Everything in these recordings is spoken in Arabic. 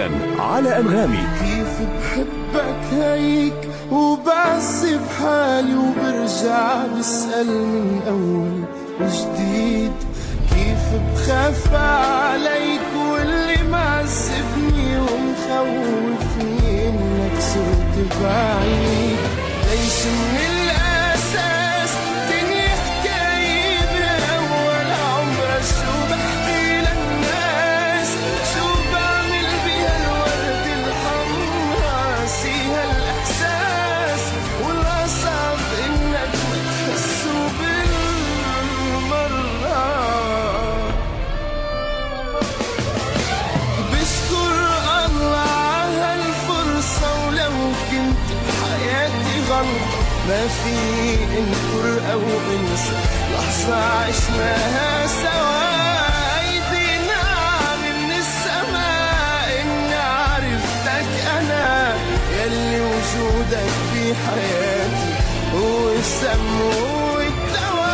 حصريا على أنغامي. كيف بحبك هيك وبس بحالي وبرجع بسأل من أول وجديد، كيف بخاف عليك واللي معذبني ومخوفني إنك صرت بعيد. ليش من الأساس تني حكاية بأول عمرك؟ شو بحكي للناس؟ شو بعمل بهالورد الحمرا؟ ناسيها الإحساس والأصعب إنك بتحسه بالمرة. بشكر الله عهالفرصة، ولو كنت بحياتي غلطة ما في انكر او انسى لحظة عشناها سوا. ايدي نعم من السماء اني عرفتك انا، يلي وجودك بحياتي هو السم والدواء.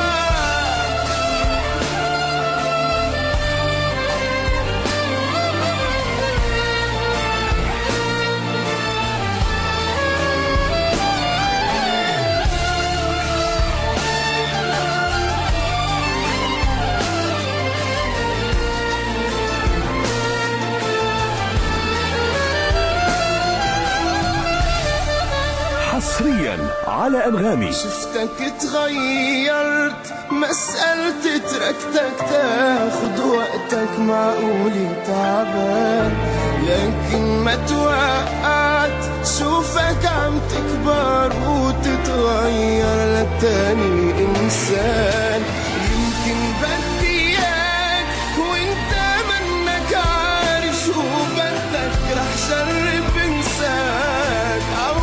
حصريا على أنغامي. شفتك تغيرت، مسألة تركتك تاخد وقتك، معقولي تعبان لكن ما توقعت. شوفك عم تكبر وتتغير لتاني إنسان. يمكن بدي إياك وإنت منك عارف شو بدك، رح جرب انساك.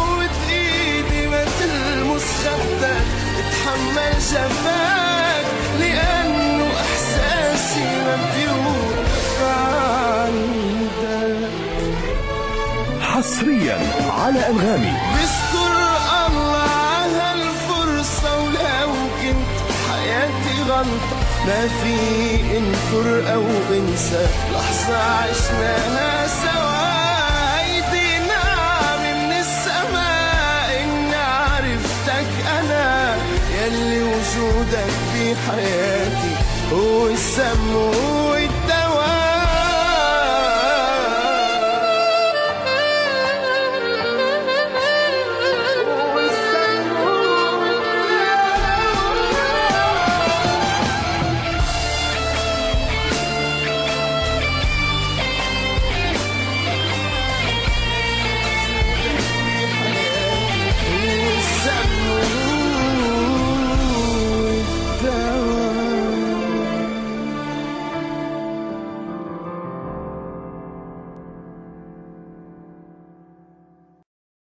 خدك اتحمل جفاك، لأنه إحساسي ما بيوقف عندك. حصريا على أنغامي. بشكر الله عهالفرصة، ولو كنت حياتي غلطة ما في انكر أو انسى لحظة عشناها سوا. يلي وجودك بحياتي هو السم والدواء.